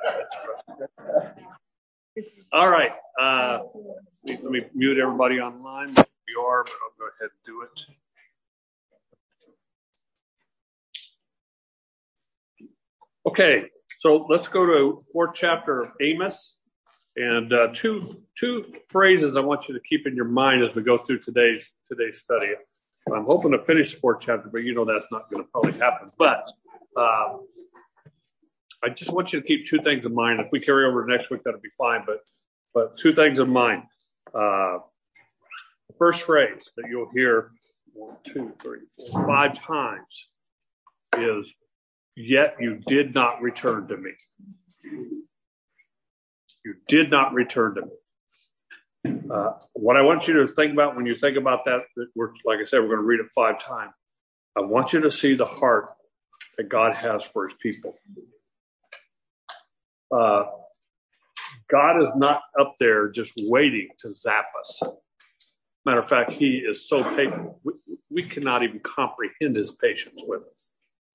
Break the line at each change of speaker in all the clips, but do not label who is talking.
All right. Let me mute everybody online. You are, but I'll go ahead and do it. Okay, so let's go to 4th chapter of Amos, and two phrases I want you to keep in your mind as we go through today's study. I'm hoping to finish the 4th chapter, but that's not going to probably happen. But I just want you to keep 2 things in mind. If we carry over to next week, that'll be fine. But 2 things in mind. The first phrase that you'll hear 1, 2, 3, 4, 5 times is, "Yet you did not return to me." You did not return to me. What I want you to think about when you think about that, like I said, we're going to read it 5 times. I want you to see the heart that God has for his people. God is not up there just waiting to zap us. Matter of fact, he is so patient. We cannot even comprehend his patience with us.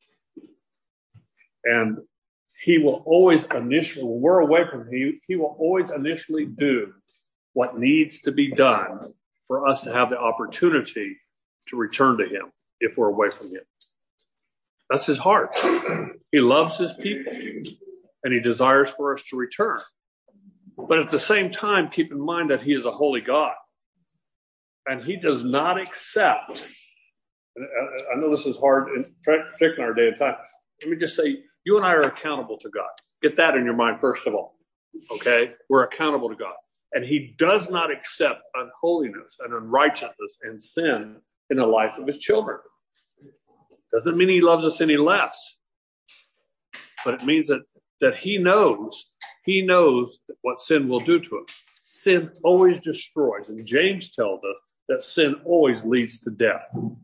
And he will always initially, when we're away from him, he will always initially do what needs to be done for us to have the opportunity to return to him if we're away from him. That's his heart. He loves his people, and he desires for us to return. But at the same time, keep in mind that he is a holy God, and he does not accept, and I know this is hard, particularly in our day and time. Let me just say, you and I are accountable to God. Get that in your mind, first of all. Okay? We're accountable to God. And he does not accept unholiness and unrighteousness and sin in the life of his children. Doesn't mean he loves us any less. But it means that he knows what sin will do to us. Sin always destroys. And James tells us that sin always leads to death.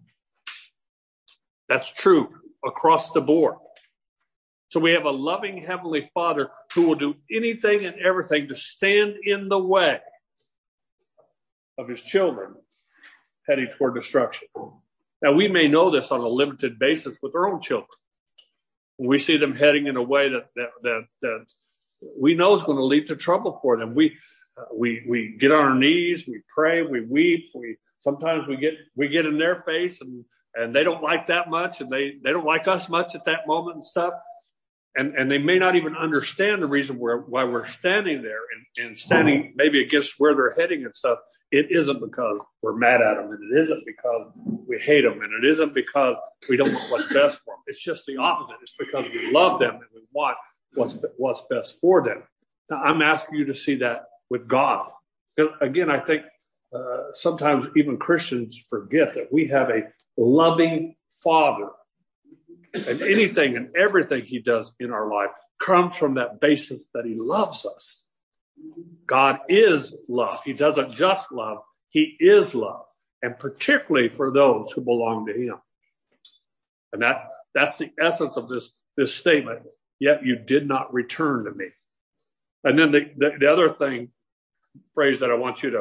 That's true across the board. So we have a loving Heavenly Father who will do anything and everything to stand in the way of his children heading toward destruction. Now, we may know this on a limited basis with our own children. When we see them heading in a way that we know is going to lead to trouble for them. We get on our knees, we pray, we weep, sometimes we get in their face and they don't like that much, and they don't like us much at that moment and stuff. And they may not even understand the reason why we're standing there and standing maybe against where they're heading and stuff. It isn't because we're mad at them, and it isn't because we hate them, and it isn't because we don't want what's best for them. It's just the opposite. It's because we love them and we want what's best for them. Now, I'm asking you to see that with God. Because, again, I think sometimes even Christians forget that we have a loving Father. And anything and everything he does in our life comes from that basis that he loves us. God is love. He doesn't just love, he is love. And particularly for those who belong to him. And that's the essence of this statement. Yet you did not return to me. And then the other phrase that I want you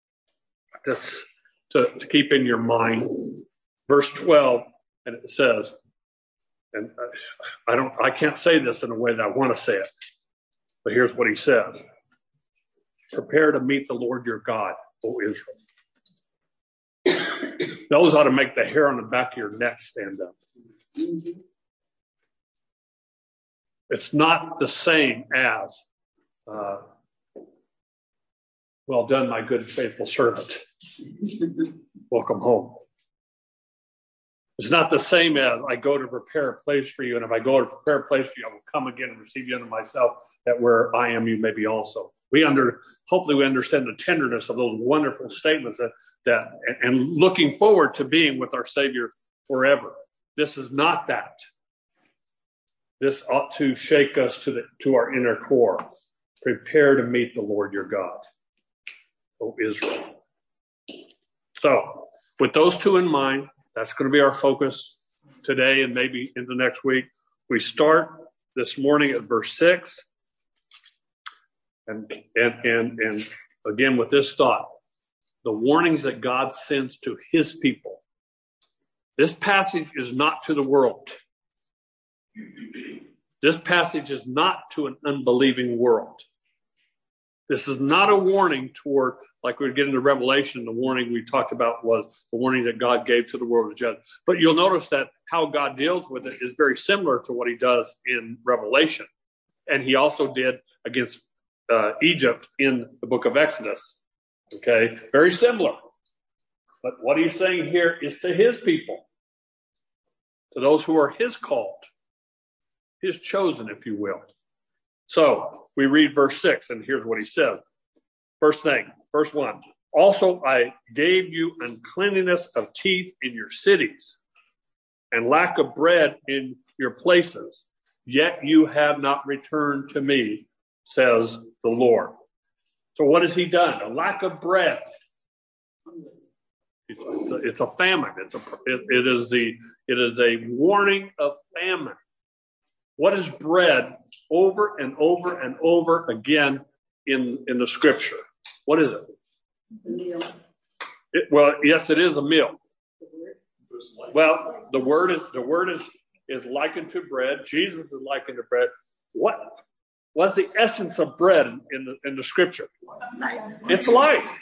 to keep in your mind, verse 12, and it says, and I can't say this in a way that I want to say it, but here's what he says. Prepare to meet the Lord your God, O Israel. Those ought to make the hair on the back of your neck stand up. It's not the same as, well done, my good and faithful servant. Welcome home. It's not the same as I go to prepare a place for you, and if I go to prepare a place for you, I will come again and receive you unto myself, that where I am, you may be also. Hopefully we understand the tenderness of those wonderful statements and looking forward to being with our Savior forever. This is not that. This ought to shake us to our inner core. Prepare to meet the Lord your God, O Israel. So, with those 2 in mind, that's going to be our focus today and maybe into next week. We start this morning at verse 6. And again, with this thought, the warnings that God sends to his people. This passage is not to the world. This passage is not to an unbelieving world. This is not a warning toward, like we get into Revelation, the warning we talked about was the warning that God gave to the world to judge. But you'll notice that how God deals with it is very similar to what he does in Revelation. And he also did against Egypt in the book of Exodus. Okay, very similar. But what he's saying here is to his people, to those who are his called, his chosen, if you will. So we read verse 6, and here's what he says. First thing, verse 1. Also, I gave you uncleanness of teeth in your cities and lack of bread in your places, yet you have not returned to me, says the Lord. So what has he done? A lack of bread. It's a famine. It is a warning of famine. What is bread over and over and over again in the scripture? What is it?
A meal.
Well, yes, it is a meal. Well, the word is likened to bread. Jesus is likened to bread. What's the essence of bread in the scripture? It's life.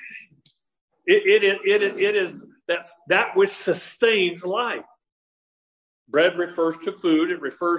It is that which sustains life. Bread refers to food. It refers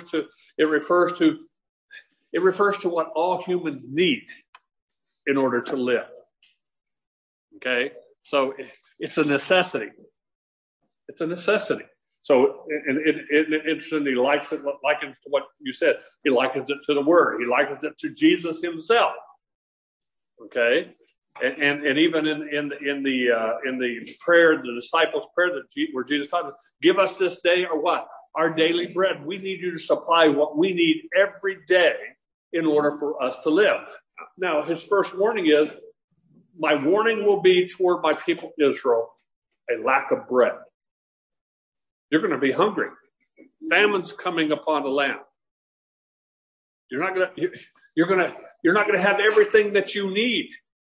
to what all humans need in order to live. Okay, so it's a necessity. It's a necessity. So, and interestingly, he likens it to what you said. He likens it to the Word. He likens it to Jesus himself. Okay, and even in the prayer, the disciples' prayer where Jesus taught us, give us this day or what? Our daily bread. We need you to supply what we need every day in order for us to live. Now, his first warning is, my warning will be toward my people Israel, a lack of bread. You're going to be hungry. Famine's coming upon the land. You're not going to have everything that you need.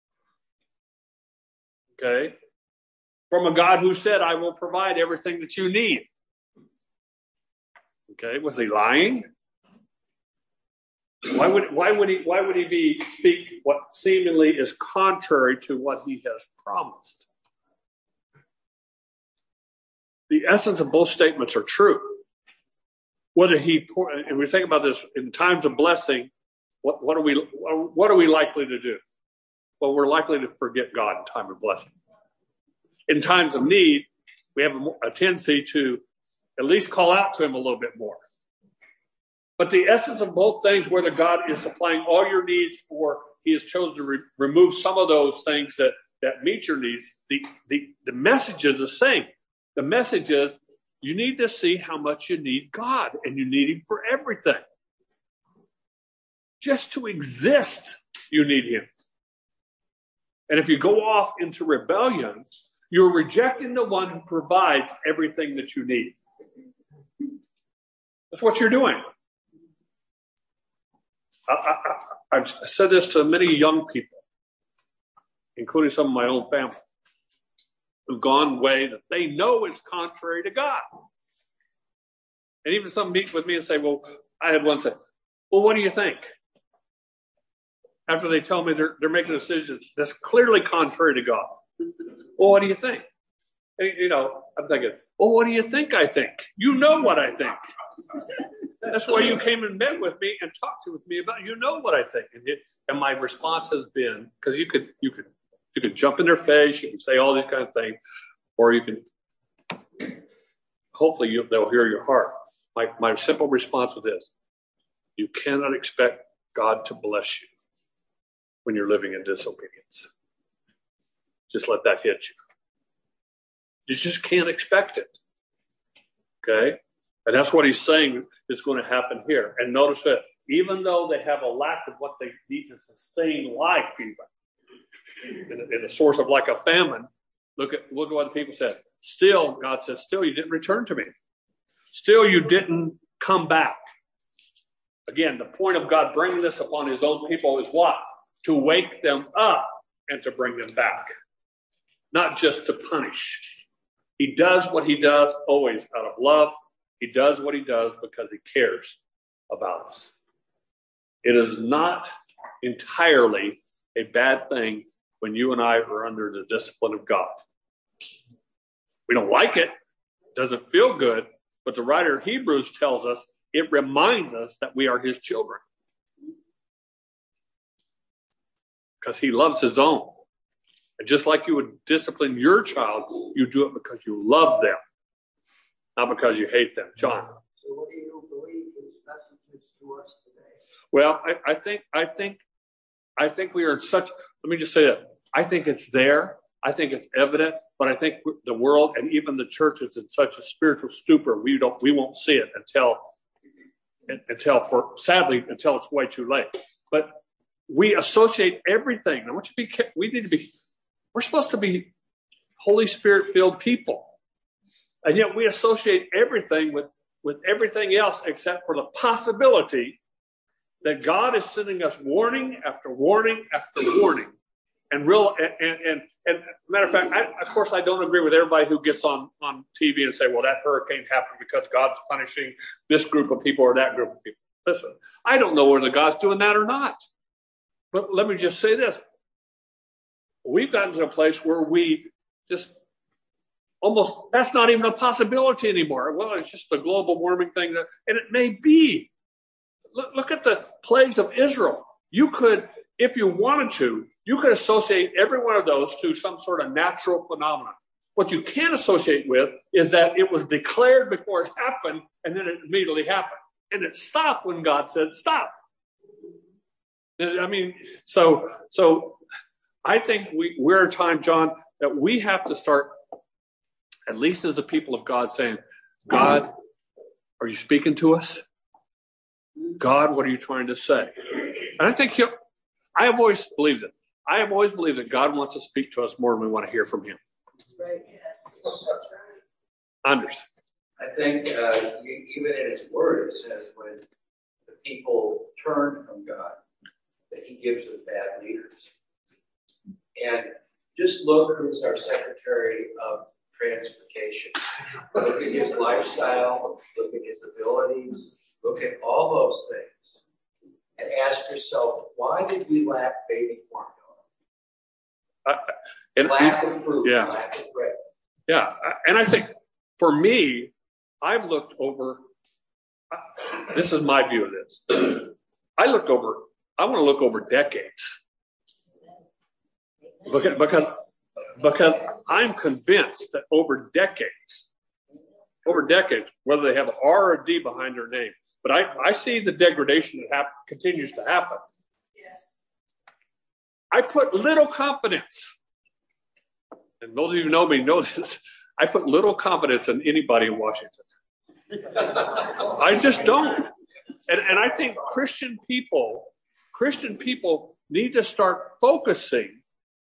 Okay? From a God who said, I will provide everything that you need. Okay, was he lying? Why would he speak what seemingly is contrary to what he has promised? The essence of both statements are true. And we think about this in times of blessing, what are we likely to do? Well, we're likely to forget God in time of blessing. In times of need, we have a tendency to at least call out to him a little bit more. But the essence of both things, whether God is supplying all your needs or he has chosen to remove some of those things that meet your needs, the message is the same. The message is you need to see how much you need God, and you need him for everything. Just to exist, you need him. And if you go off into rebellion, you're rejecting the one who provides everything that you need. That's what you're doing. I've said this to many young people, including some of my own family, who've gone way that they know is contrary to God. And even some meet with me and say, well, I had one say, well, what do you think? After they tell me they're making a decision that's clearly contrary to God. Well, what do you think? I'm thinking, well, what do you think I think? You know what I think. That's why you came and met with me and talked with me about, you know what I think. And my response has been, because you could jump in their face, you can say all these kind of things, or you can, hopefully they'll hear your heart. My simple response with this: you cannot expect God to bless you when you're living in disobedience. Just let that hit you. You just can't expect it. Okay? And that's what he's saying is going to happen here. And notice that even though they have a lack of what they need to sustain life, even in a source of like a famine, look at what the people said. Still, God says, still you didn't return to me. Still you didn't come back. Again, the point of God bringing this upon his own people is what? To wake them up and to bring them back. Not just to punish. He does what he does always out of love. He does what he does because he cares about us. It is not entirely a bad thing when you and I are under the discipline of God. We don't like it. It doesn't feel good. But the writer of Hebrews tells us, it reminds us that we are his children. Because he loves his own. And just like you would discipline your child, you do it because you love them, not because you hate them. John.
So what do you believe his message is to us today?
Well, I think we are in such, let me just say that. I think it's there. I think it's evident, but I think the world and even the church is in such a spiritual stupor. We won't see it until it's way too late. But we associate everything. I want you to be, we're supposed to be Holy Spirit filled people. And yet we associate everything with everything else except for the possibility that God is sending us warning after warning after warning. And matter of fact, of course, I don't agree with everybody who gets on TV and say, well, that hurricane happened because God's punishing this group of people or that group of people. Listen, I don't know whether God's doing that or not. But let me just say this. We've gotten to a place where we just almost, that's not even a possibility anymore. Well, it's just a global warming thing. And it may be. Look at the plagues of Israel. You could, if you wanted to, you could associate every one of those to some sort of natural phenomenon. What you can't associate with is that it was declared before it happened, and then it immediately happened. And it stopped when God said stop. I mean, so I think we're at a time, John, that we have to start, at least as the people of God, saying, God, are you speaking to us? God, what are you trying to say? And I think I have always believed it. I have always believed that God wants to speak to us more than we want to hear from him.
Right, yes. That's right.
Anders.
I think even in his word, it says when the people turn from God, that he gives them bad leaders. And just look who's our Secretary of Transportation. Look at his lifestyle, look at his abilities, look at all those things, and ask yourself, why did we lack baby formula? Lack of fruit,
yeah.
Lack of bread.
Yeah, and I think for me, I've looked over, this is my view of this. I want to look over decades. Because I'm convinced that over decades, whether they have an R or a D behind their name, but I see the degradation that continues to happen.
Yes.
I put little confidence, and those of you who know me know this, I put little confidence in anybody in Washington. I just don't. And I think Christian people need to start focusing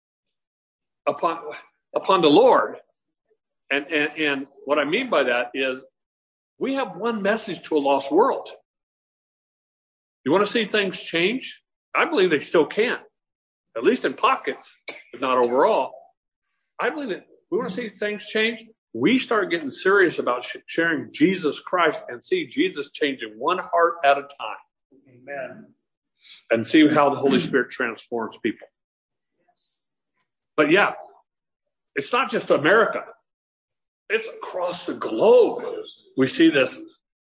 upon the Lord. And what I mean by that is we have one message to a lost world. You want to see things change? I believe they still can, at least in pockets, but not overall. I believe that we want to see things change. We start getting serious about sharing Jesus Christ and see Jesus changing one heart at a time. Amen. And see how the Holy Spirit transforms people.
Yes.
But yeah, it's not just America. It's across the globe. We see this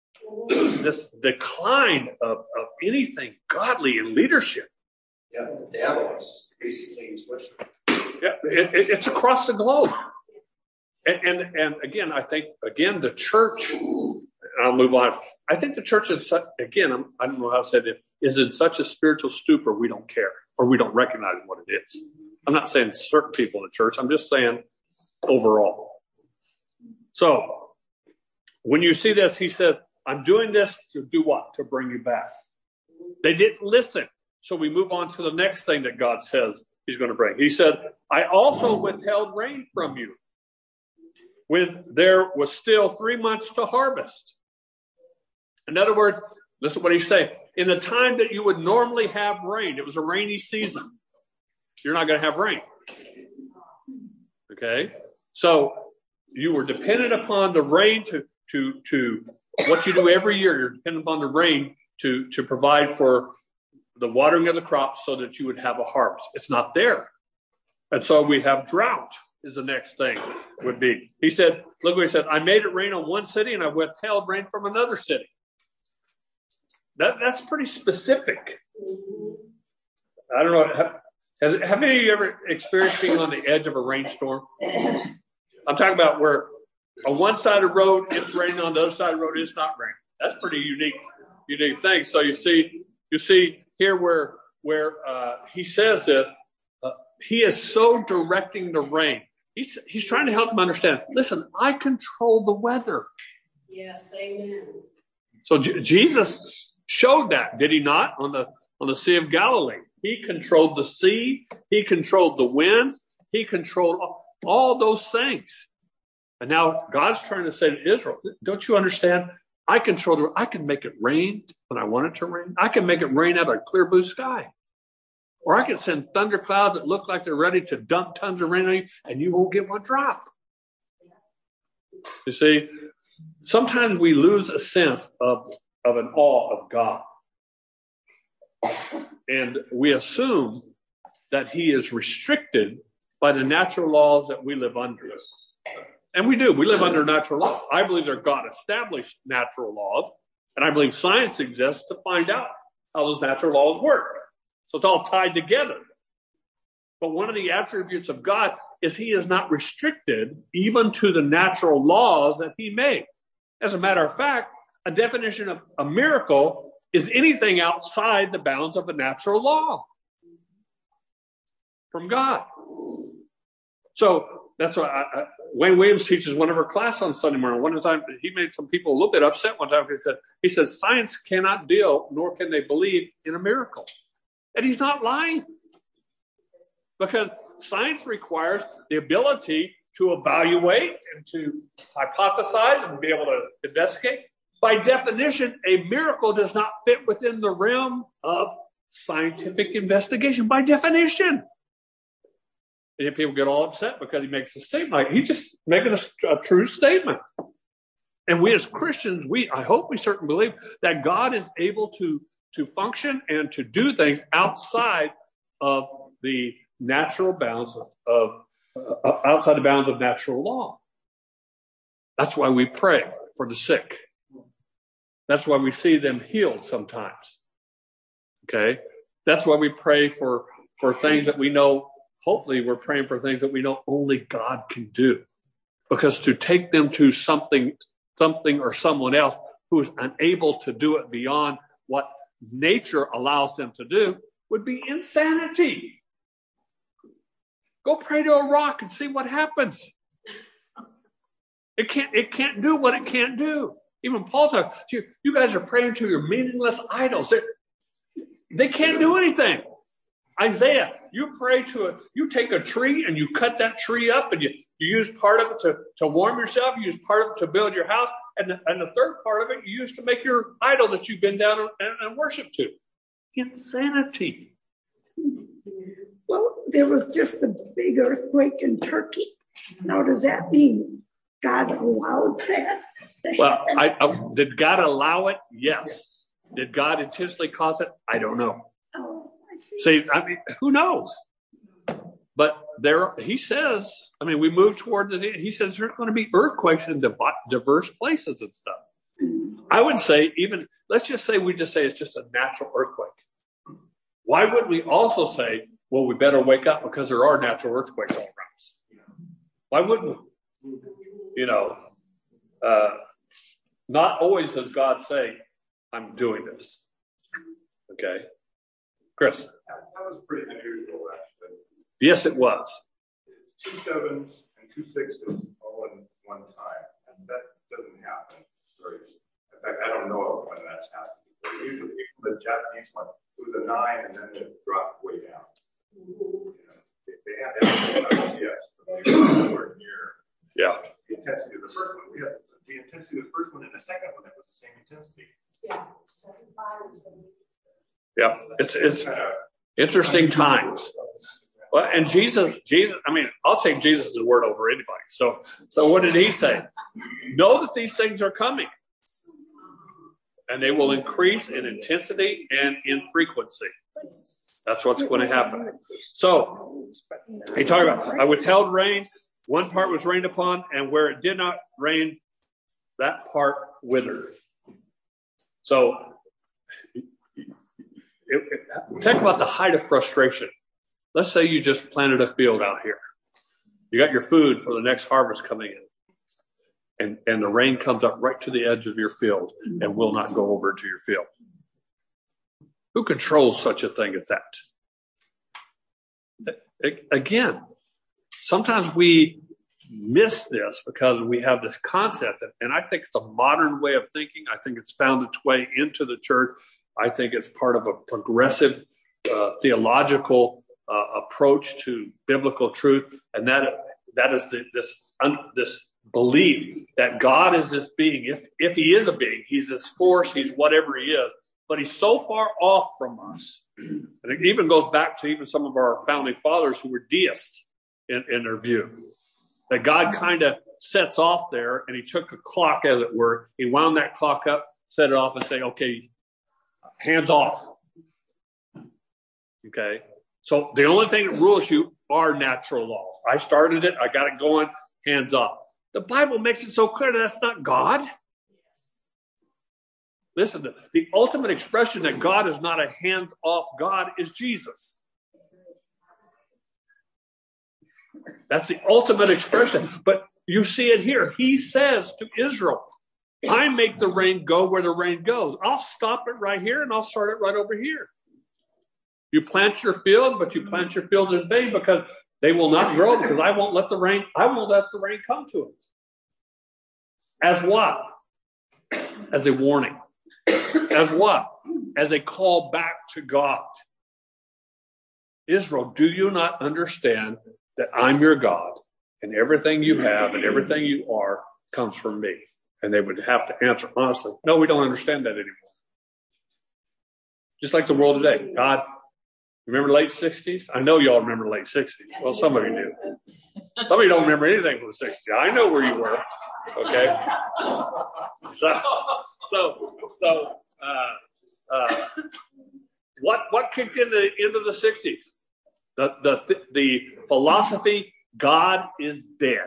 decline of anything godly in leadership.
Yeah, the devil is basically in Switzerland.
Yeah, it's across the globe. And again, I think, the church, and I'll move on. I think the church is, I don't know how to say it, is in such a spiritual stupor we don't care or we don't recognize what it is. I'm not saying certain people in the church. I'm just saying overall. So when you see this, he said, I'm doing this to do what? To bring you back. They didn't listen. So we move on to the next thing that God says he's going to bring. He said, I also withheld rain from you when there was still 3 months to harvest. In other words, listen to what he's saying. In the time that you would normally have rain, it was a rainy season. You're not going to have rain. Okay? So you were dependent upon the rain to what you do every year. You're dependent upon the rain to provide for the watering of the crops so that you would have a harvest. It's not there. And so we have drought is the next thing would be. He said, look what he said, I made it rain on one city and I withheld rain from another city. That's pretty specific. I don't know. Have any of you ever experienced being on the edge of a rainstorm? I'm talking about where on one side of the road it's raining, on the other side of the road it's not raining. That's pretty unique thing. So you see here where he says that he is so directing the rain. He's trying to help them understand. Listen, I control the weather.
Yes, amen.
So Jesus showed that, did he not? On the Sea of Galilee, he controlled the sea. He controlled the winds. He controlled all those things. And now God's trying to say to Israel, don't you understand? I can make it rain when I want it to rain. I can make it rain out of a clear blue sky. Or I can send thunderclouds that look like they're ready to dump tons of rain on you, and you won't get one drop. You see, sometimes we lose a sense of an awe of God. And we assume that he is restricted by the natural laws that we live under. And we do. We live under natural law. I believe they're God-established natural laws, and I believe science exists to find out how those natural laws work. So it's all tied together. But one of the attributes of God is he is not restricted even to the natural laws that he made. As a matter of fact, a definition of a miracle is anything outside the bounds of a natural law from God. So that's why Wayne Williams teaches one of her class on Sunday morning. One time, he made some people a little bit upset one time. He said, science cannot deal, nor can they believe in a miracle. And he's not lying. Because science requires the ability to evaluate and to hypothesize and be able to investigate. By definition, a miracle does not fit within the realm of scientific investigation, by definition. And people get all upset because he makes a statement. Like, he's just making a true statement. And we as Christians, I hope we certainly believe that God is able to function and to do things outside of the natural bounds outside the bounds of natural law. That's why we pray for the sick. That's why we see them healed sometimes. Okay? That's why we pray for things that we know. Hopefully we're praying for things that we know only God can do. Because to take them to something or someone else who's unable to do it beyond what nature allows them to do would be insanity. Go pray to a rock and see what happens. It can't do what it can't do. Even Paul said, you guys are praying to your meaningless idols. They can't do anything. Isaiah, you take a tree and you cut that tree up and you use part of it to warm yourself. You use part of it to build your house. And the third part of it you use to make your idol that you bend down and worship to. Insanity.
Well, there was just the big earthquake in Turkey. Now, does that mean God allowed that?
Well, did God allow it? Yes. Did God intentionally cause it? I don't know.
Oh, I see.
See, I mean, who knows? But he says, we move toward he says there's going to be earthquakes in diverse places and stuff. I would say let's just say it's just a natural earthquake. Why wouldn't we also say, well, we better wake up because there are natural earthquakes all around us? Why wouldn't we? Not always does God say, I'm doing this. Okay. Chris.
That was pretty unusual, actually.
Yes, it was.
2 7s and 2 6s all in one time. And that doesn't happen. In fact, I don't know of when that's happened. Usually, the Japanese one, it was a 9 and then it dropped way down. They have that. Yes. But nowhere near the intensity of the first one. We have the intensity of the first one and the second one that was the same intensity.
Yeah, 7.5 and 7.
Yeah, it's interesting times. Well, and Jesus, I'll take Jesus' word over anybody. So what did he say? Know that these things are coming. And they will increase in intensity and in frequency. That's what's going to happen. So he talked about, I withheld rain. One part was rained upon, and where it did not rain, that part withered. So think about the height of frustration. Let's say you just planted a field out here. You got your food for the next harvest coming in. And the rain comes up right to the edge of your field and will not go over to your field. Who controls such a thing as that? Again, sometimes we miss this because we have this concept, and I think it's a modern way of thinking. I think it's found its way into the church. I think it's part of a progressive theological approach to biblical truth, and that is this belief that God is this being. If he is a being, he's this force, he's whatever he is, but he's so far off from us. And it even goes back to even some of our founding fathers who were deists in their view. That God kind of sets off there, and he took a clock, as it were. He wound that clock up, set it off, and say, okay, hands off. Okay? So the only thing that rules you are natural laws. I started it. I got it going. Hands off. The Bible makes it so clear that that's not God. Listen, the ultimate expression that God is not a hands-off God is Jesus. That's the ultimate expression. But you see it here. He says to Israel, I make the rain go where the rain goes. I'll stop it right here and I'll start it right over here. You plant your field, but you plant your field in vain because they will not grow, because I won't let the rain come to them. As what? As a warning. As what? As a call back to God. Israel, do you not understand that I'm your God, and everything you have and everything you are comes from me? And they would have to answer honestly, no, we don't understand that anymore. Just like the world today. God, remember late 60s? I know y'all remember late 60s. Well, some of you do. Some of you don't remember anything from the 60s. I know where you were. Okay? What kicked into the 60s? The philosophy, God is dead.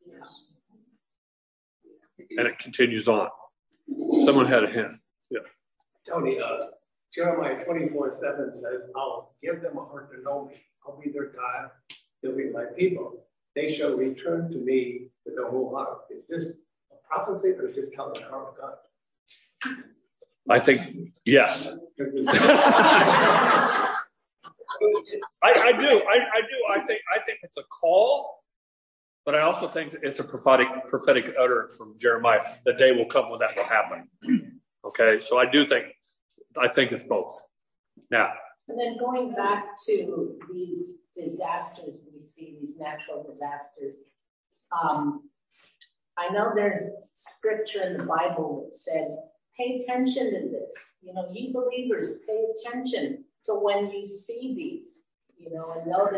And it continues on. Someone had a hand. Yeah.
Tony, Jeremiah 24:7 says, I'll give them a heart to know me. I'll be their God. They'll be my people. They shall return to me with their whole heart. Is this a prophecy or is this telling the heart of God?
I think, yes. I do. I think it's a call, but I also think it's a prophetic utterance from Jeremiah. The day will come when that will happen. Okay, so I think it's both. Now.
And then going back to these disasters, we see these natural disasters. I know there's scripture in the Bible that says, pay attention to this. You know, you believers, pay attention to when you see these, you know, and know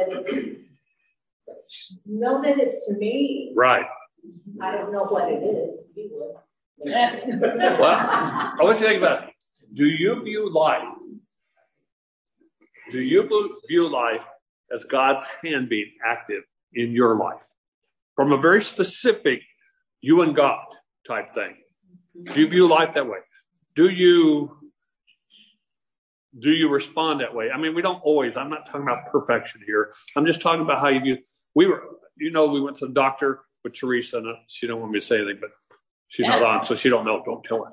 that it's me.
Right.
I don't know what it is. You would.
Well, I want you to think about it. Do you view life as God's hand being active in your life? From a very specific you and God type thing. Do you view life that way? Do you respond that way? I mean, we don't always. I'm not talking about perfection here. I'm just talking about how you view. We went to the doctor with Teresa, and she don't want me to say anything, but she's not on, so she don't know. Don't tell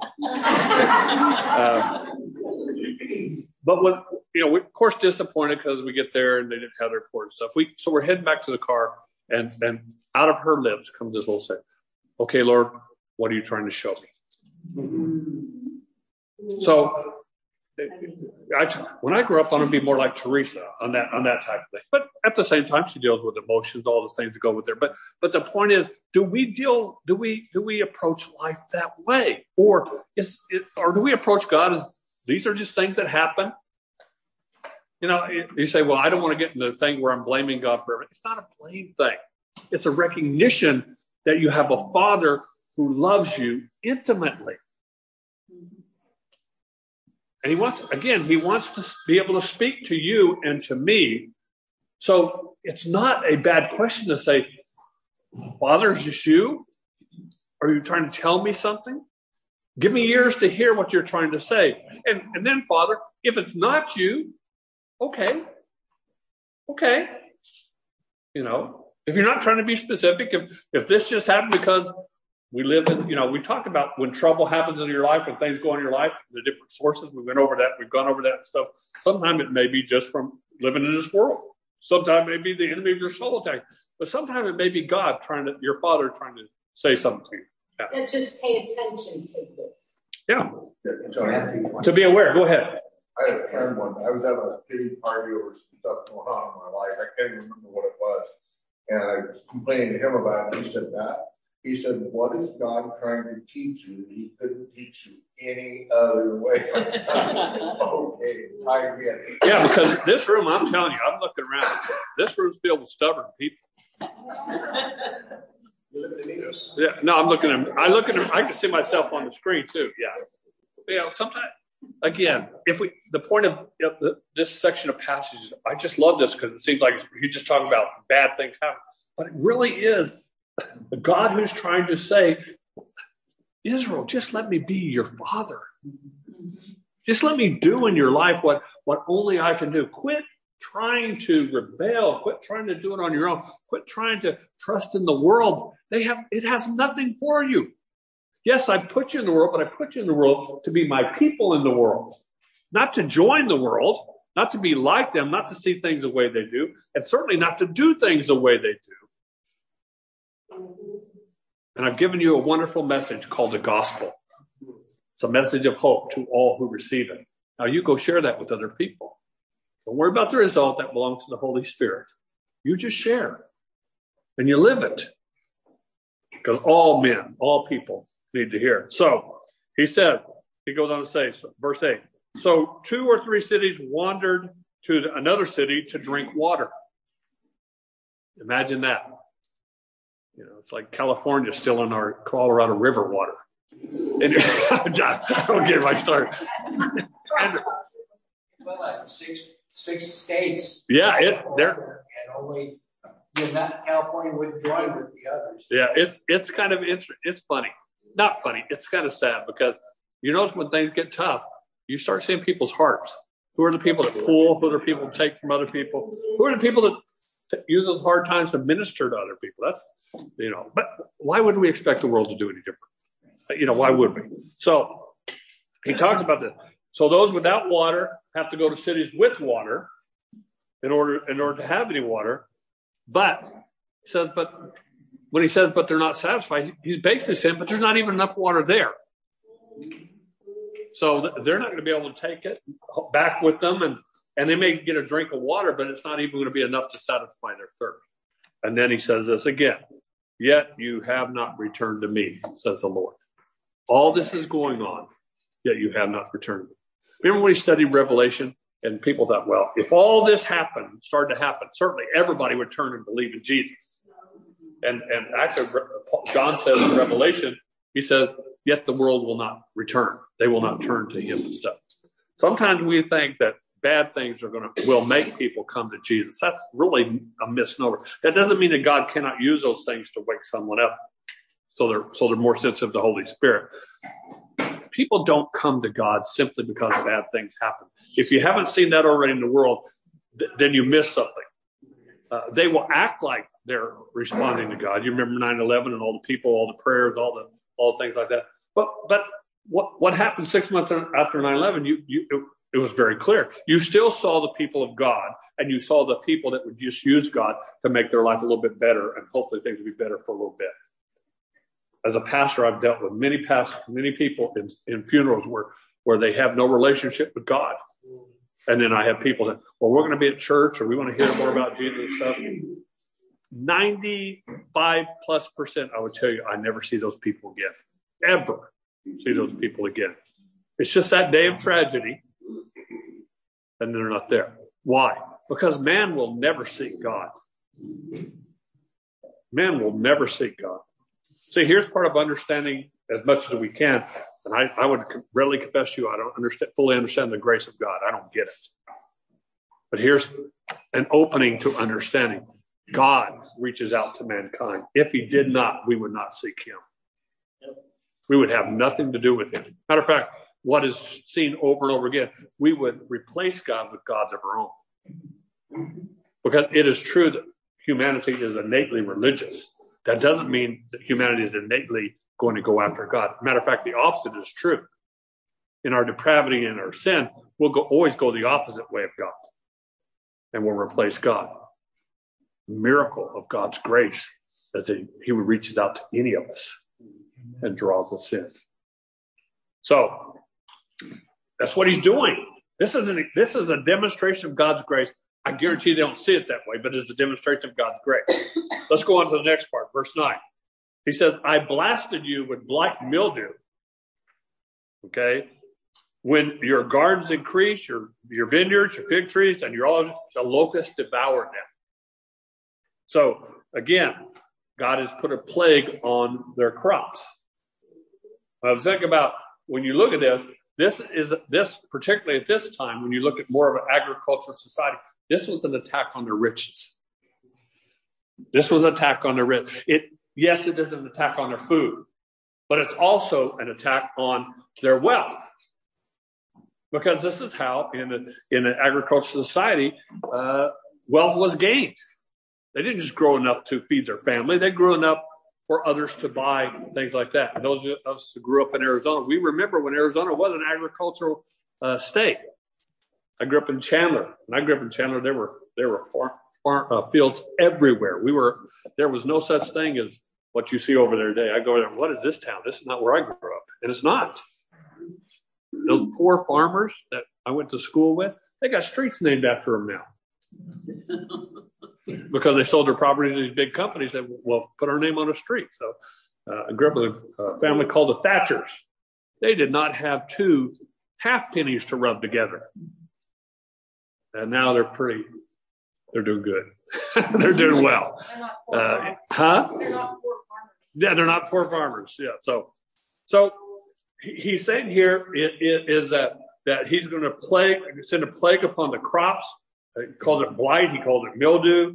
her. But when we're of course disappointed because we get there and they didn't have their report and stuff. So we're heading back to the car, and out of her lips comes this little saying, "Okay, Lord, what are you trying to show me?" Mm-hmm. So when I grew up, I want to be more like Teresa on that type of thing. But at the same time, she deals with emotions, all the things that go with there. But the point is, do we approach life that way, or do we approach God as these are just things that happen? You know, you say, well, I don't want to get into the thing where I'm blaming God for everything. It's not a blame thing. It's a recognition that you have a Father who loves you intimately. And he wants to be able to speak to you and to me. So it's not a bad question to say, Father, is this you? Are you trying to tell me something? Give me ears to hear what you're trying to say. And then, Father, if it's not you, okay. You know, if you're not trying to be specific, if this just happened because we live in, you know, we talk about when trouble happens in your life, when things go in your life, the different sources, we've gone over that stuff. Sometimes it may be just from living in this world. Sometimes it may be the enemy of your soul attack. But sometimes it may be God your Father trying to say something to you.
Yeah, just pay attention to this.
Yeah. To be aware. Go ahead.
I had a friend one. I was at a pity party over some stuff going on in my life. I can't even remember what it was. And I was complaining to him about it. He said that. He said, what is God trying to teach you that he couldn't teach you any other way? Okay, I get it.
Yeah, because this room, I'm telling you, I'm looking around. This room's filled with stubborn people. Yeah, no, I'm looking at them. I can see myself on the screen too. Yeah. You know, sometimes, again, the point of this section of passages, I just love this because it seems like you're just talking about bad things happening. But it really is the God who's trying to say, Israel, just let me be your father. Just let me do in your life what only I can do. Quit trying to rebel. Quit trying to do it on your own. Quit trying to trust in the world. It has nothing for you. Yes, I put you in the world, but I put you in the world to be my people in the world, not to join the world, not to be like them, not to see things the way they do, and certainly not to do things the way they do. And I've given you a wonderful message called the gospel. It's a message of hope to all who receive it. Now you go share that with other people. Don't worry about the result. That belongs to the Holy Spirit. You just share and you live it. Because all men, all people need to hear it. So he goes on to say, verse 8, so 2 or 3 cities wandered to another city to drink water. Imagine that. You know, it's like California still in our Colorado River water. And, I don't get my start.
Well, like six states.
Yeah,
and only California would join with the others.
Yeah, it's kind of interesting. It's funny, not funny. It's kind of sad because you notice when things get tough, you start seeing people's hearts. Who are the people that pull? Who are the people that take from other people? Who are the people that use those hard times to minister to other people? That's, you know. But why would we expect the world to do any different? You know, why would we? So he talks about this. So those without water have to go to cities with water in order to have any water. But he says, when he says, but they're not satisfied, he's basically saying, but there's not even enough water there. So they're not going to be able to take it back with them, and they may get a drink of water, but it's not even going to be enough to satisfy their thirst. And then he says this again, yet you have not returned to me, says the Lord. All this is going on, yet you have not returned to me. Remember when we studied Revelation and people thought, well, if all this started to happen, certainly everybody would turn and believe in Jesus. And actually, John says in Revelation, he says, yet the world will not return. They will not turn to him and stuff. Sometimes we think that bad things will make people come to Jesus. That's really a misnomer. That doesn't mean that God cannot use those things to wake someone up. So they're more sensitive to the Holy Spirit. People don't come to God simply because bad things happen. If you haven't seen that already in the world, then you miss something. They will act like they're responding to God. You remember 9/11 and all the people, all the prayers, all the things like that. But what happened 6 months after 9/11? It was very clear. You still saw the people of God, and you saw the people that would just use God to make their life a little bit better, and hopefully things would be better for a little bit. As a pastor, I've dealt with many people in funerals where they have no relationship with God. And then I have people that, well, we're going to be at church or we want to hear more about Jesus and stuff. 95+%, I would tell you, I never see those people again. Ever see those people again. It's just that day of tragedy and they're not there. Why? Because man will never seek God. Man will never seek God. See, here's part of understanding as much as we can And I would readily confess to you, I don't fully understand the grace of God. I don't get it. But here's an opening to understanding. God reaches out to mankind. If he did not, we would not seek him. We would have nothing to do with him. Matter of fact, what is seen over and over again, we would replace God with gods of our own. Because it is true that humanity is innately religious. That doesn't mean that humanity is innately going to go after God. Matter of fact, the opposite is true. In our depravity and our sin, we'll always go the opposite way of God. And we'll replace God. The miracle of God's grace is that he reaches out to any of us and draws us in. So that's what he's doing. This is a demonstration of God's grace. I guarantee they don't see it that way, but it's a demonstration of God's grace. Let's go on to the next part, verse 9. He says, I blasted you with black mildew. Okay? When your gardens increase, your vineyards, your fig trees, and the locusts devoured them. So, again, God has put a plague on their crops. I was thinking about, when you look at this, particularly at this time, when you look at more of an agricultural society, this was an attack on their riches. This was an attack on their rich. Yes, it is an attack on their food, but it's also an attack on their wealth. Because this is how, in an agricultural society, wealth was gained. They didn't just grow enough to feed their family. They grew enough for others to buy, things like that. And those of us who grew up in Arizona, we remember when Arizona was an agricultural state. I grew up in Chandler. When I grew up in Chandler, there were fields everywhere. There was no such thing as what you see over there today. I go there, what is this town? This is not where I grew up. And it's not. Those poor farmers that I went to school with, they got streets named after them now. Because they sold their property to these big companies that, well, put our name on a street. So I grew up with a family called the Thatchers. They did not have 2 half pennies to rub together. And now they're doing good. They're doing well.
They're not poor farmers. They're not poor farmers.
Yeah, they're not poor farmers. Yeah. So he's saying here is that he's going to send a plague upon the crops. He calls it blight. He calls it mildew.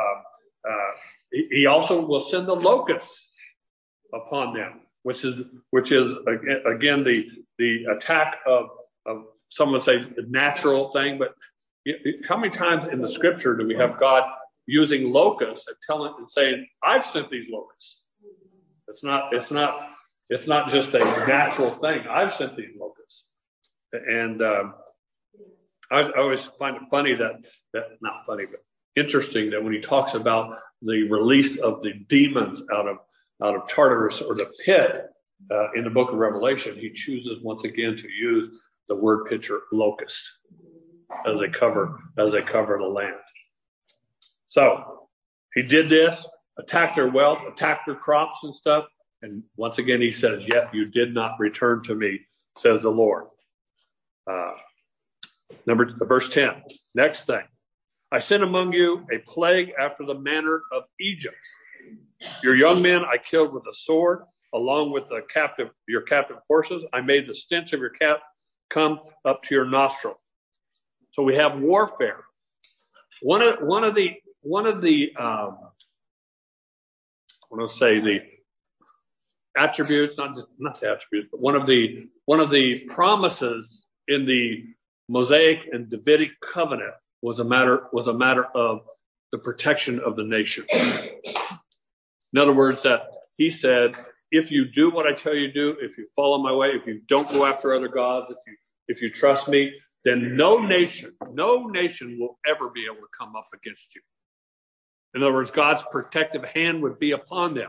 He also will send the locusts upon them, which is again the attack of some would say a natural thing. But how many times in the scripture do we have God using locusts and saying, "I've sent these locusts"? It's not just a natural thing. I've sent these locusts, and I always find it funny that not funny, but interesting that when he talks about the release of the demons out of Tartarus or the pit in the book of Revelation, he chooses once again to use the word picture locust as they cover the land. So he did this, attacked their wealth, attacked their crops and stuff, and once again he says, "Yet you did not return to me," says the Lord. Verse 10. Next thing. I sent among you a plague after the manner of Egypt. Your young men I killed with a sword, along with your captive horses. I made the stench of your cat come up to your nostril. So we have warfare. One of the attributes, not the attributes, but one of the promises in the Mosaic and Davidic covenant was a matter of the protection of the nation. In other words, that he said, if you do what I tell you to do, if you follow my way, if you don't go after other gods, if you trust me, then no nation will ever be able to come up against you. In other words, God's protective hand would be upon them.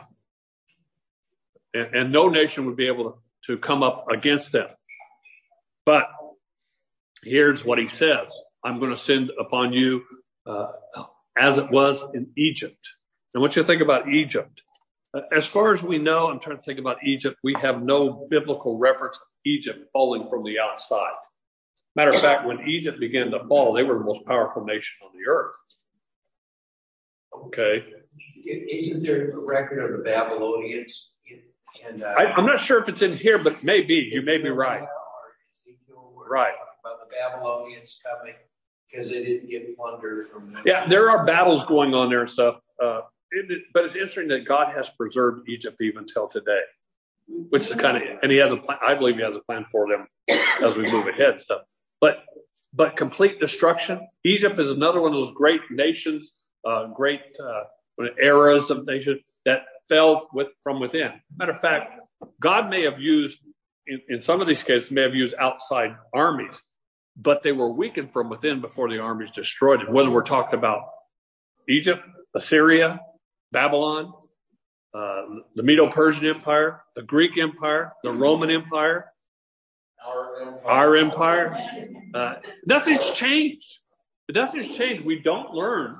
And no nation would be able to come up against them. But here's what he says. I'm going to send upon you as it was in Egypt. And I want you to think about Egypt. As far as we know, I'm trying to think about Egypt. We have no biblical reference of Egypt falling from the outside. Matter of fact, when Egypt began to fall, they were the most powerful nation on the earth. Okay.
Isn't there a record of the Babylonians And
I'm not sure if it's in here, but maybe. You may be right. Right.
About the Babylonians coming because they didn't get plundered from them.
Yeah, there are battles going on there and stuff. But it's interesting that God has preserved Egypt even till today, which is kind of, and he has a plan. I believe he has a plan for them as we move ahead and stuff. But complete destruction. Egypt is another one of those great nations, great eras of nations that fell from within. Matter of fact, God may have used, in some of these cases, may have used outside armies, but they were weakened from within before the armies destroyed it. Whether we're talking about Egypt, Assyria, Babylon, the Medo-Persian Empire, the Greek Empire, the Roman Empire, our empire. Nothing's changed. Nothing's changed. We don't learn.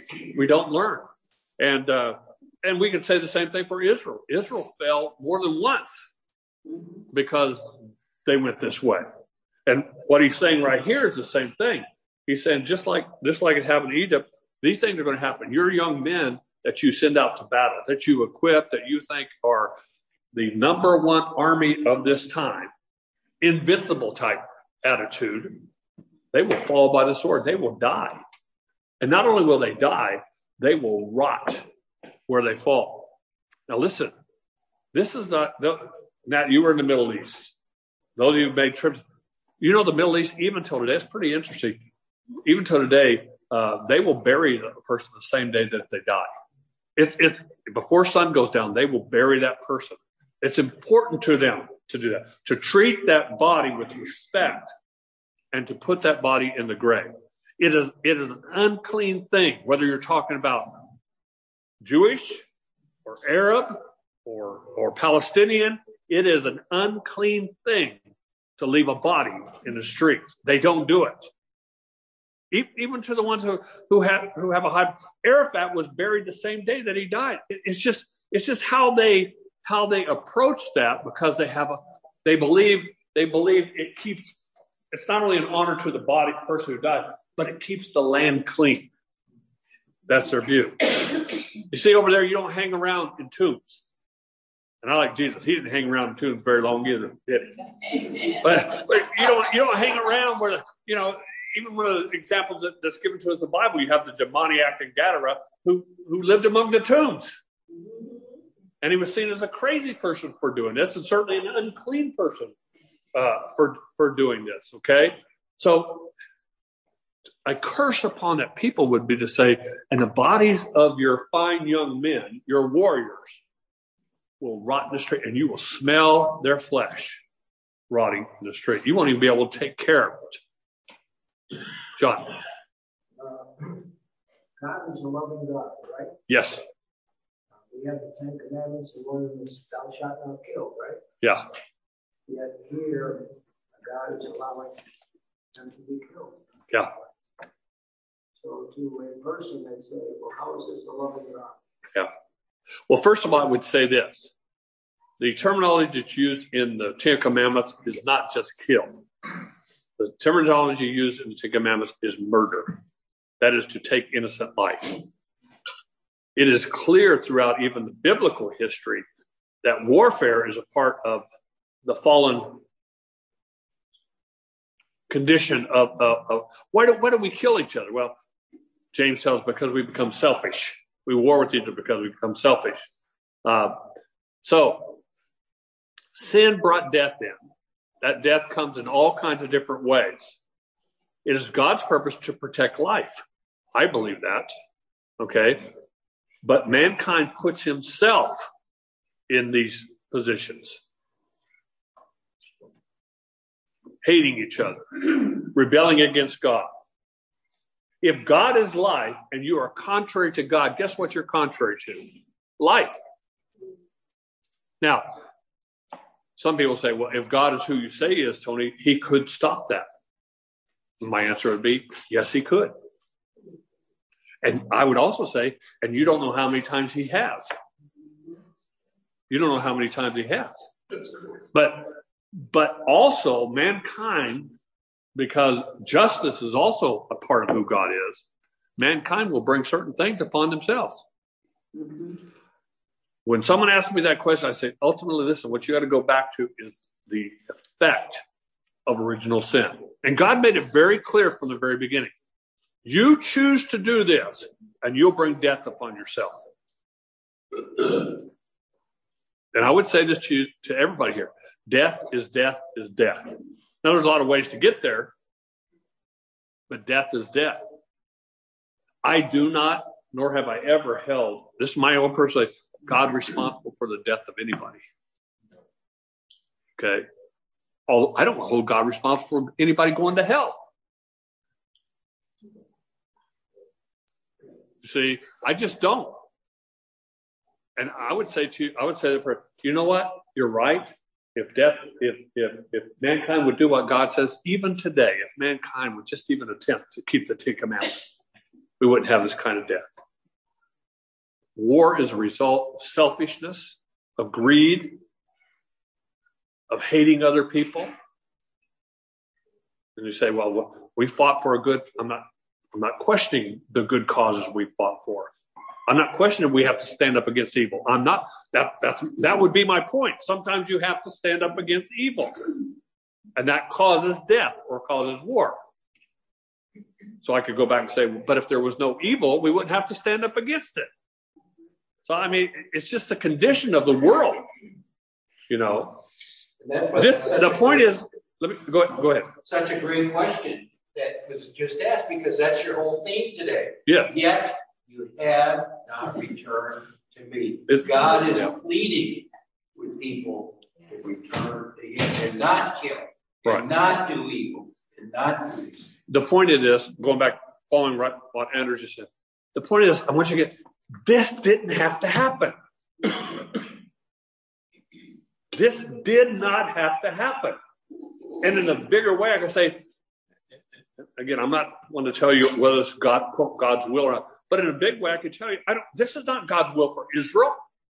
And we can say the same thing for Israel. Israel fell more than once because they went this way. And what he's saying right here is the same thing. He's saying just like it happened in Egypt, these things are going to happen. Your young men that you send out to battle, that you equip, that you think are the number one army of this time, invincible type attitude, they will fall by the sword. They will die. And not only will they die, they will rot where they fall. Now listen, this is not, Matt, you were in the Middle East. Those of you who made trips, you know the Middle East, even till today, it's pretty interesting. Even till today, they will bury a person the same day that they die. It's before sun goes down, they will bury that person. It's important to them to do that, to treat that body with respect and to put that body in the grave. It is an unclean thing, whether you're talking about Jewish or Arab or Palestinian. It is an unclean thing to leave a body in the street. They don't do it. Even to the ones who have a high. Arafat was buried the same day that he died. It's just how they approach that, because they believe it keeps. It's not only an honor to the person who died, but it keeps the land clean. That's their view. You see over there, you don't hang around in tombs. And I like Jesus. He didn't hang around in tombs very long either, did he? But you don't hang around where even one of the examples that's given to us in the Bible, you have the demoniac in Gadara who lived among the tombs. And he was seen as a crazy person for doing this, and certainly an unclean person for doing this, okay? So a curse upon that people would be to say, and the bodies of your fine young men, your warriors, will rot in the street, and you will smell their flesh rotting in the street. You won't even be able to take care of it. John.
God is a loving God, right?
Yes.
We have the 10 Commandments, and one of them is thou shalt not kill, right?
Yeah.
Yet here, God is allowing them to be killed.
Yeah.
So to a person, they say, well, how is this a loving God?
Yeah. Well, first of all, I would say this. The terminology that's used in the 10 Commandments is not just kill. The terminology used in the 10 Commandments is murder. That is to take innocent life. It is clear throughout even the biblical history that warfare is a part of the fallen condition of why do we kill each other? Well, James tells us because we become selfish. We war with each other because we become selfish. So sin brought death in. That death comes in all kinds of different ways. It is God's purpose to protect life. I believe that. Okay. But mankind puts himself in these positions. Hating each other, rebelling against God. If God is life and you are contrary to God, guess what you're contrary to? Life. Now, some people say, well, if God is who you say he is, Tony, he could stop that. My answer would be, yes, he could. And I would also say, and you don't know how many times he has. You don't know how many times he has. But also mankind, because justice is also a part of who God is, mankind will bring certain things upon themselves. When someone asks me that question, I say, ultimately, listen, what you got to go back to is the effect of original sin. And God made it very clear from the very beginning. You choose to do this, and you'll bring death upon yourself. And I would say this to everybody here. Death is death is death. Now, there's a lot of ways to get there, but death is death. I do not, nor have I ever held, this is my own personal, God responsible for the death of anybody. Okay? I don't hold God responsible for anybody going to hell. You see, I just don't. And I would say to you know what? You're right. If mankind would do what God says, even today, if mankind would just even attempt to keep the 10 Commandments, we wouldn't have this kind of death. War is a result of selfishness, of greed, of hating other people. And you say, well, we fought for a good, I'm not questioning the good causes we fought for. I'm not questioning we have to stand up against evil. I'm not, that would be my point. Sometimes you have to stand up against evil. And that causes death or causes war. So I could go back and say, but if there was no evil, we wouldn't have to stand up against it. So, I mean, it's just a condition of the world, you know. The point is, let me go ahead.
Such a great question that was just asked because that's your whole theme today.
Yeah.
Yet you have not returned to me. God is pleading with people to return to Him and not kill, and not do evil, and not do this.
The point of this, going back, following right what Andrew just said, the point is, I want you to get, this didn't have to happen. This did not have to happen. And in a bigger way, I can say, again, I'm not one to tell you whether it's God's will or not, but in a big way, I can tell you, this is not God's will for Israel.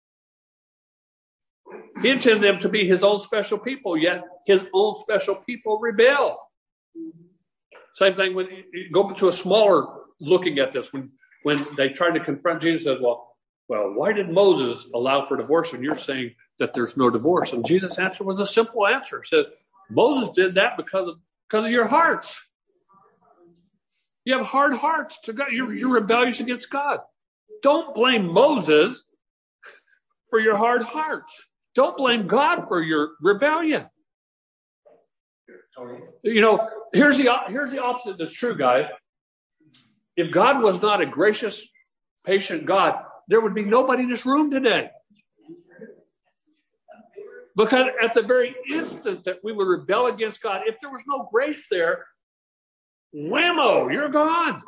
He intended them to be His own special people, yet His own special people rebel. Same thing when you go to a smaller looking at this, when they tried to confront Jesus, says, well, why did Moses allow for divorce? And you're saying that there's no divorce. And Jesus' answer was a simple answer. He said, Moses did that because of your hearts. You have hard hearts to God. You're rebellious against God. Don't blame Moses for your hard hearts. Don't blame God for your rebellion. You know, here's the opposite that's true, guys. If God was not a gracious, patient God, there would be nobody in this room today. Because at the very instant that we would rebel against God, if there was no grace there, whammo, you're gone.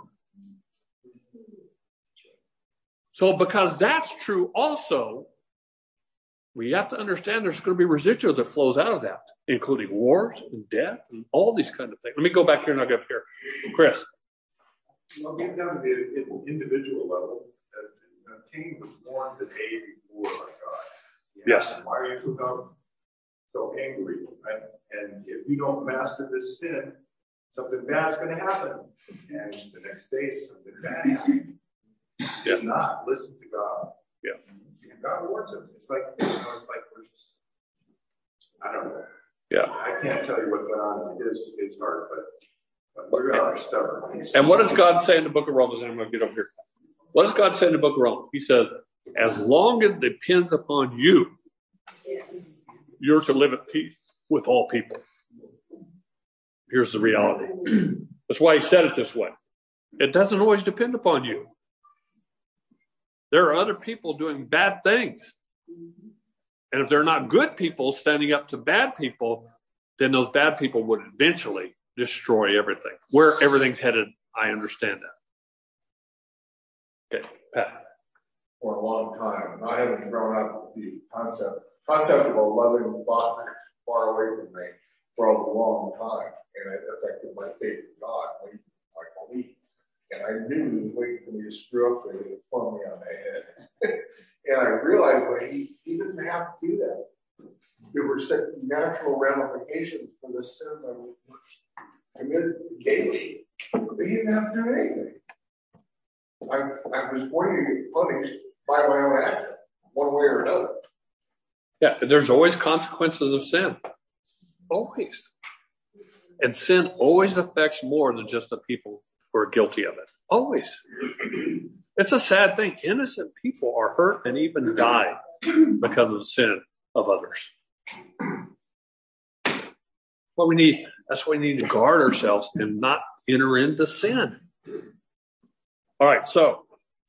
So because that's true also, we have to understand there's going to be residual that flows out of that, including wars and death and all these kind of things. Let me go back here and I'll get up here. Chris.
Well, getting down to the individual level, Cain was born the day before our God.
Yes.
Why are you so angry? Right? And if you don't master this sin, something bad's going to happen. And the next day, something bad happens.
Yeah.
Do not listen to God.
Yeah.
And God warns him. It's like we're just, I don't know.
Yeah.
I can't tell you what went on in his heart, but we are stubborn.
And what does God say in the book of Romans? And I'm going to get over here. What does God say in the book of Romans? He says, as long as it depends upon you,
Yes.
you're to live at peace with all people. Here's the reality. That's why He said it this way. It doesn't always depend upon you. There are other people doing bad things. And if they're not good people standing up to bad people, then those bad people would eventually destroy everything. Where everything's headed, I understand that. Okay, Pat.
For a long time. I haven't grown up with the concept of a loving Father far away from me for a long time. And it affected my faith in God, my belief. And I knew He was waiting for me to screw up so He would throw me on my head. And I realized when He didn't have to do that. There were such natural ramifications for the sin that was committed daily. But He didn't have to do anything. I was going to get punished by my own action. one way or another.
Yeah, there's always consequences of sin. Always. And sin always affects more than just the people who are guilty of it. Always. It's a sad thing. Innocent people are hurt and even die because of the sin of others. That's why we need to guard ourselves and not enter into sin. All right, so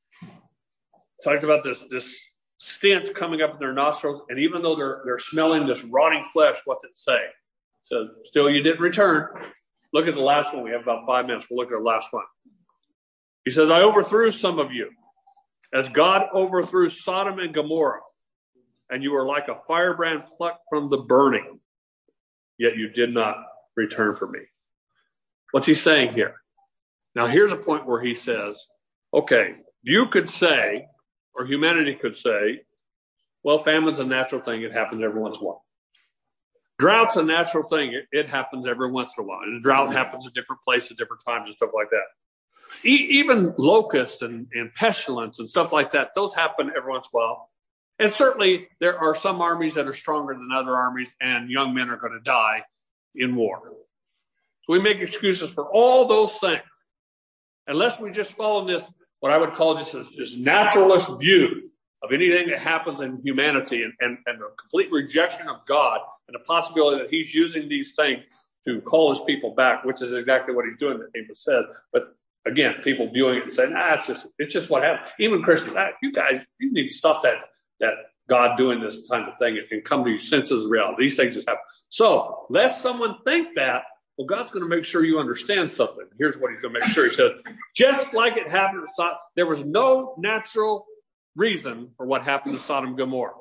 talked about this stench coming up in their nostrils, and even though they're smelling this rotting flesh, what's it say? It says, still you didn't return. Look at the last one. We have about 5 minutes. We'll look at the last one. He says, I overthrew some of you, as God overthrew Sodom and Gomorrah, and you were like a firebrand plucked from the burning, yet you did not return for me. What's he saying here? Now, here's a point where he says, okay, you could say, or humanity could say, well, famine's a natural thing. It happens every once in a while. Drought's a natural thing. It happens every once in a while. And a drought happens at different places, different times, and stuff like that. Even locusts and pestilence and stuff like that, those happen every once in a while. And certainly there are some armies that are stronger than other armies, and young men are going to die in war. So we make excuses for all those things. Unless we just follow this, what I would call just this naturalist view of anything that happens in humanity and a complete rejection of God and the possibility that he's using these things to call his people back, which is exactly what he's doing, that Amos said. But again, people viewing it and saying, it's just what happened. Even Christians, you guys, you need to stop that God doing this kind of thing and come to your senses of reality. These things just happen. So, lest someone think that, well, God's going to make sure you understand something. Here's what he's going to make sure. He said, just like it happened to Sodom, there was no natural reason for what happened to Sodom and Gomorrah.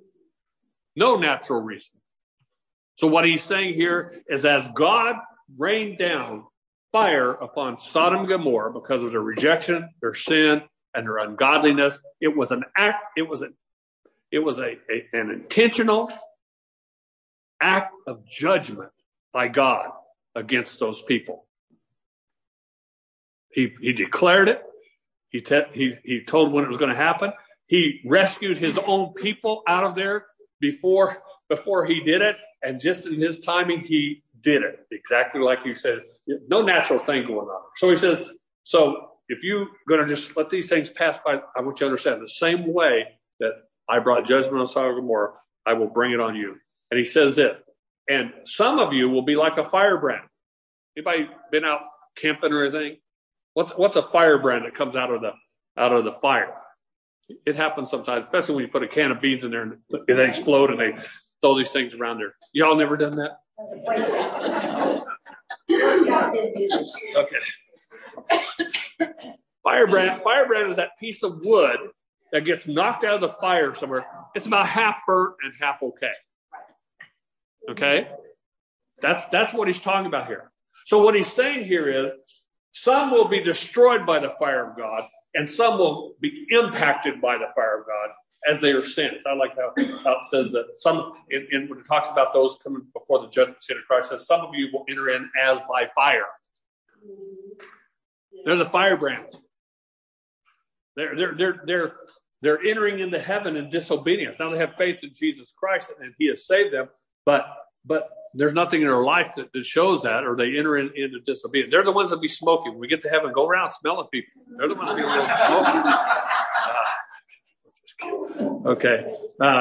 No natural reason. So what he's saying here is, as God rained down fire upon Sodom and Gomorrah because of their rejection, their sin, and their ungodliness, it was an act. It was an intentional act of judgment by God against those people. He declared it. He told when it was going to happen. He rescued his own people out of there before he did it, and just in his timing, he did it exactly like you said. No natural thing going on. So he said, so if you're going to just let these things pass by, I want you to understand the same way that I brought judgment on Sodom and Gomorrah, I will bring it on you. And he says it. And some of you will be like a firebrand. Anybody been out camping or anything? What's a firebrand that comes out of the fire? It happens sometimes, especially when you put a can of beans in there and they explode and they throw these things around there. Y'all never done that? Okay. Firebrand is that piece of wood that gets knocked out of the fire somewhere. It's about half burnt and half okay. Okay? That's what he's talking about here. So what he's saying here is, some will be destroyed by the fire of God, and some will be impacted by the fire of God as they are sent. I like how it says that some, when it talks about those coming before the judgment seat of Christ, says some of you will enter in as by fire. They're the firebrand. They're entering into heaven in disobedience. Now they have faith in Jesus Christ and he has saved them, but there's nothing in their life that shows that, or they enter into disobedience. They're the ones that be smoking. When we get to heaven, go around smelling people. They're the ones that be smoking. Okay.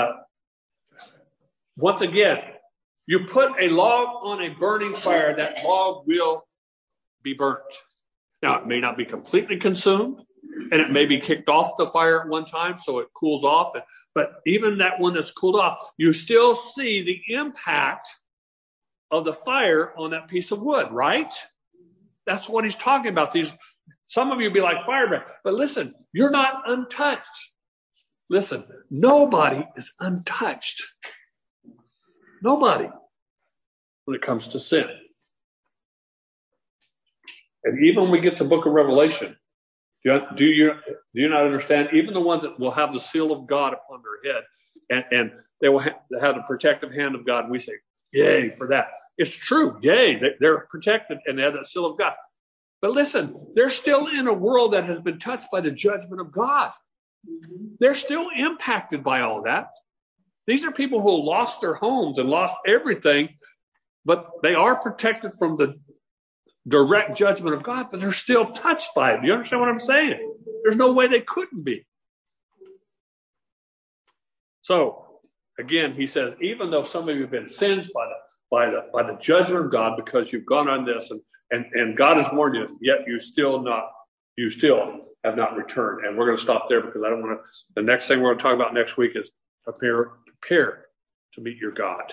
Once again, you put a log on a burning fire, that log will be burnt. Now, it may not be completely consumed, and it may be kicked off the fire at one time so it cools off. But even that one that's cooled off, you still see the impact of the fire on that piece of wood, right? That's what he's talking about. Some of you be like firebrand, but listen, you're not untouched. Listen, nobody is untouced. Nobody when it comes to sin. And even when we get to the book of Revelation, do you not understand? Even the ones that will have the seal of God upon their head, and they will have the protective hand of God, and we say, yay for that. It's true. Yay. They're protected and they have that seal of God. But listen, they're still in a world that has been touched by the judgment of God. They're still impacted by all that. These are people who lost their homes and lost everything, but they are protected from the direct judgment of God, but they're still touched by it. Do you understand what I'm saying? There's no way they couldn't be. So, again, he says, even though some of you have been singed by the judgment of God because you've gone on this and God has warned you, yet you still have not returned. And we're going to stop there because I don't want to. The next thing we're going to talk about next week is prepare to meet your God.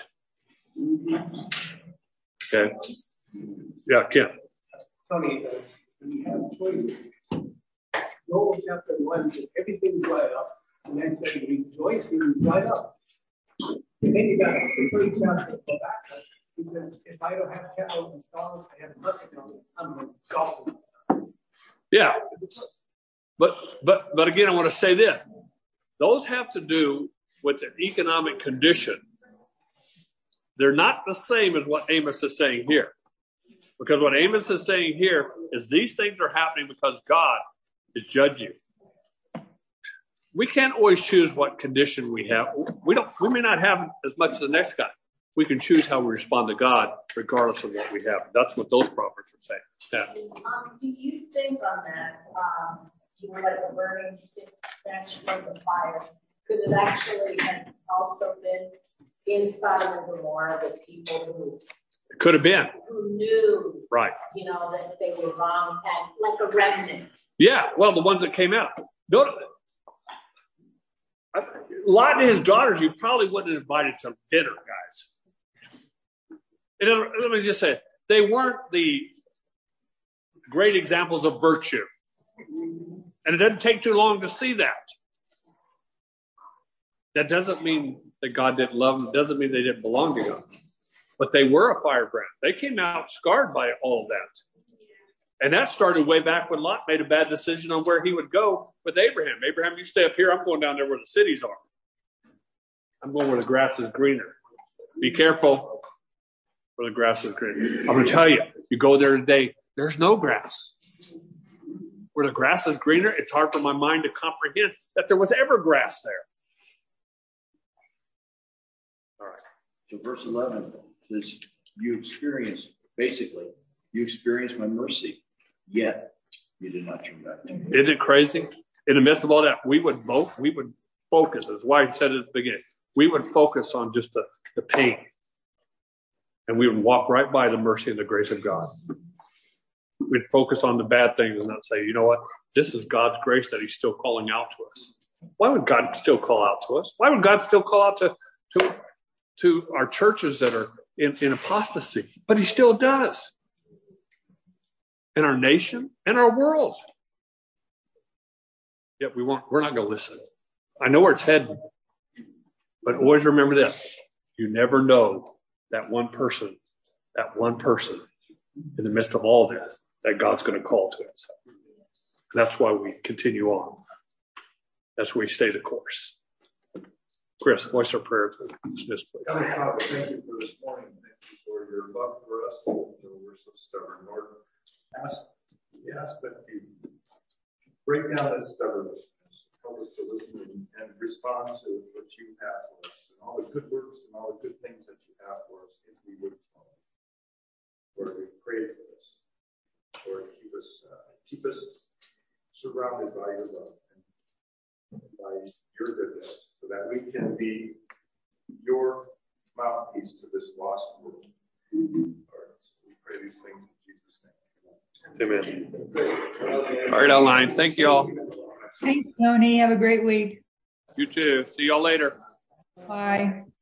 Okay. Yeah, Ken.
Tony, we have choices. Joel chapter 1 says everything dried up, and then said rejoice in dried up. And then you got the third chapter of Habakkuk. He says, if I don't have cattle and stalls, I have nothing else. I'm going to exalt them.
Yeah. But again, I want to say this. Those have to do with an economic condition. They're not the same as what Amos is saying here. Because what Amos is saying here is these things are happening because God is judging you. We can't always choose what condition we have. We may not have as much as the next guy. We can choose how we respond to God regardless of what we have. That's what those prophets are saying. Yeah.
Do you think on that, you were like a burning stick snatched from the fire, could it actually have also been inside of the more the people who
It could have been.
Who knew,
right?
That they were wrong, and like a remnant.
Yeah, well, the ones that came out. Lot and his daughters, you probably wouldn't have invited to dinner, guys. Let me just say, they weren't the great examples of virtue, and it doesn't take too long to see that. That doesn't mean that God didn't love them. It doesn't mean they didn't belong to God. But they were a firebrand. They came out scarred by all of that. And that started way back when Lot made a bad decision on where he would go with Abraham. Abraham, you stay up here. I'm going down there where the cities are. I'm going where the grass is greener. Be careful where the grass is greener. I'm going to tell you, you go there today, there's no grass. Where the grass is greener, it's hard for my mind to comprehend that there was ever grass there. All right.
So verse 11 says, you experienced my mercy, yet you did not turn back to me.
Isn't it crazy? In the midst of all that, we would focus. That's why I said at the beginning, we would focus on just the pain. And we would walk right by the mercy and the grace of God. We'd focus on the bad things and not say, you know what? This is God's grace that he's still calling out to us. Why would God still call out to us? Why would God still call out to our churches that are in apostasy? But he still does. In our nation and our world. Yet we're not going to listen. I know where it's heading. But always remember this. You never know that one person in the midst of all this that God's going to call to us. That's why we continue on. That's why we stay the course. Chris, voice our prayer to dismiss, please.
Heavenly Father, thank you for this morning. Thank you for your love for us. We're so stubborn, Lord. We ask that you break down that stubbornness. Help us to listen and respond to what you have for us and all the good works and all the good things that you have for us if we would follow. Lord, we pray for this. Lord, keep us surrounded by your love and by your goodness so that we can be your mouthpiece to this lost world. Lord, so we pray these things in Jesus' name.
Amen. All right, online. Thank you all.
Thanks, Tony. Have a great week.
You too. See y'all later.
Bye.